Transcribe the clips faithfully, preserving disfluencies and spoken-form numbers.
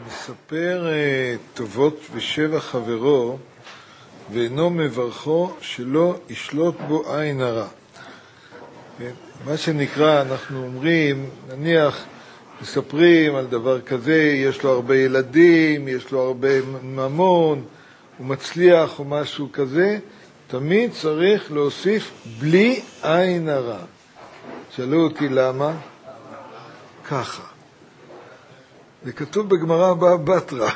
מספר טובות בשבע חברו, ואינו מברכו שלא ישלוט בו עין הרע. מה שנקרא, אנחנו אומרים, נניח, מספרים על דבר כזה, יש לו הרבה ילדים, יש לו הרבה ממון, הוא מצליח או משהו כזה, תמיד צריך להוסיף בלי עין הרע. שאלו אותי למה? ככה. זה כתוב בגמרא בבא בתרא.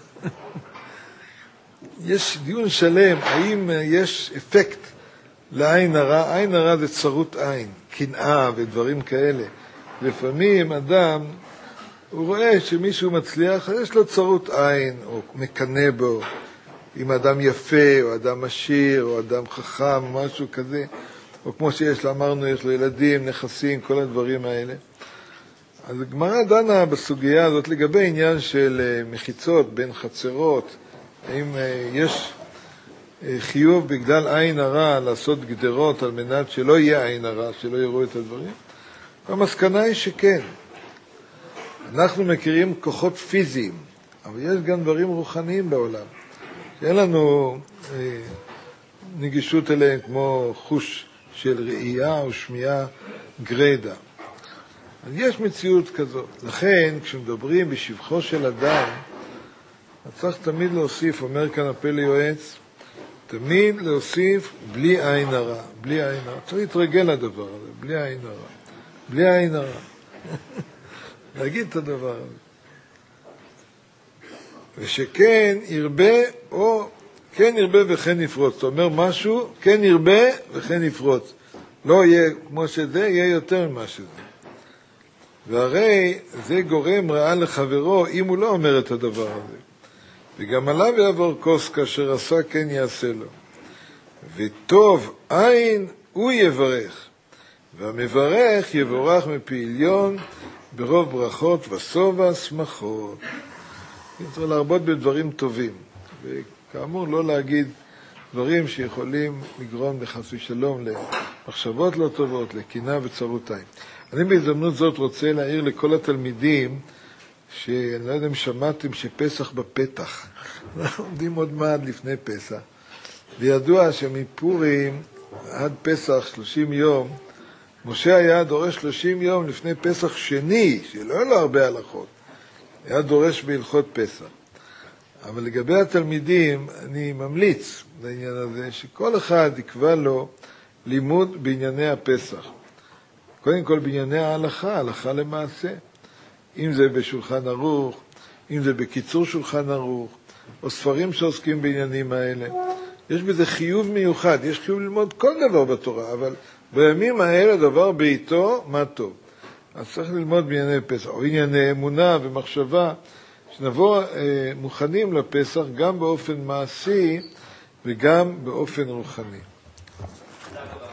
יש דיון שלם, האם יש אפקט לעין הרע? עין הרע זה צרות עין, קנאה ודברים כאלה. לפעמים אדם, הוא רואה שמישהו מצליח, יש לו צרות עין, או מקנא בו, אם אדם יפה, או אדם עשיר, או אדם חכם, או משהו כזה, או כמו שיש לו, אמרנו, יש לו ילדים, נכסים, כל הדברים האלה. אז הגמרא דנה בסוגיה הזאת לגבי עניין של מחיצות בין חצרות, האם יש חיוב בגלל עין הרע לעשות גדרות על מנת שלא יהיה עין הרע, שלא יראו את הדברים? המסקנה היא שכן. אנחנו מכירים כוחות פיזיים, אבל יש גם דברים רוחניים בעולם. שאין לנו אה, נגישות אליהם כמו חוש של ראייה או שמיעה גרדה. אז יש מציאות כזאת. לכן, כשמדברים בשבחו של אדם, צריך תמיד להוסיף, אומר כאן הפה ליועץ, תמיד להוסיף בלי עין הרע, בלי עין הרע. צריך להתרגל לדבר הזה, בלי עין הרע. בלי עין הרע. להגיד את הדבר הזה. ושכן ירבה או כן ירבה וכן יפרוץ. זאת אומרת משהו, כן ירבה וכן יפרוץ. לא יהיה כמו שזה, יהיה יותר ממה שזה. והרי זה גורם רעה לחברו אם הוא לא אומר את הדבר הזה. וגם עליו יעבור כוס כאשר עשה כן יעשה לו. וטוב עין הוא יברך. והמברך יבורך מפי עליון ברוב ברכות וסובה שמחות. צריך להרבות בדברים טובים. וכאמור לא להגיד דברים שיכולים לגרום לחס ושלום למחשבות לא טובות, לקנאה וצרות עין. אני בהזדמנות זאת רוצה להעיר לכל התלמידים, שאני לא יודע אם שמעתם שפסח בפתח. אנחנו עומדים עוד מעט לפני פסח. וידוע שמפורים עד פסח שלושים יום, משה היה דורש שלושים יום לפני פסח שני, שלא היה לו הרבה הלכות. היה דורש בהלכות פסח. אבל לגבי התלמידים, אני ממליץ לעניין הזה, שכל אחד יקבע לו לימוד בענייני הפסח. קודם כל בענייני ההלכה, הלכה למעשה. אם זה בשולחן ערוך, אם זה בקיצור שולחן ערוך, או ספרים שעוסקים בעניינים האלה. יש בזה חיוב מיוחד, יש חיוב ללמוד כל דבר בתורה, אבל בימים האלה דבר בעיתו, מה טוב. אז צריך ללמוד בענייני פסח, או ענייני אמונה ומחשבה, שנבוא אה, מוכנים לפסח גם באופן מעשי וגם באופן רוחני.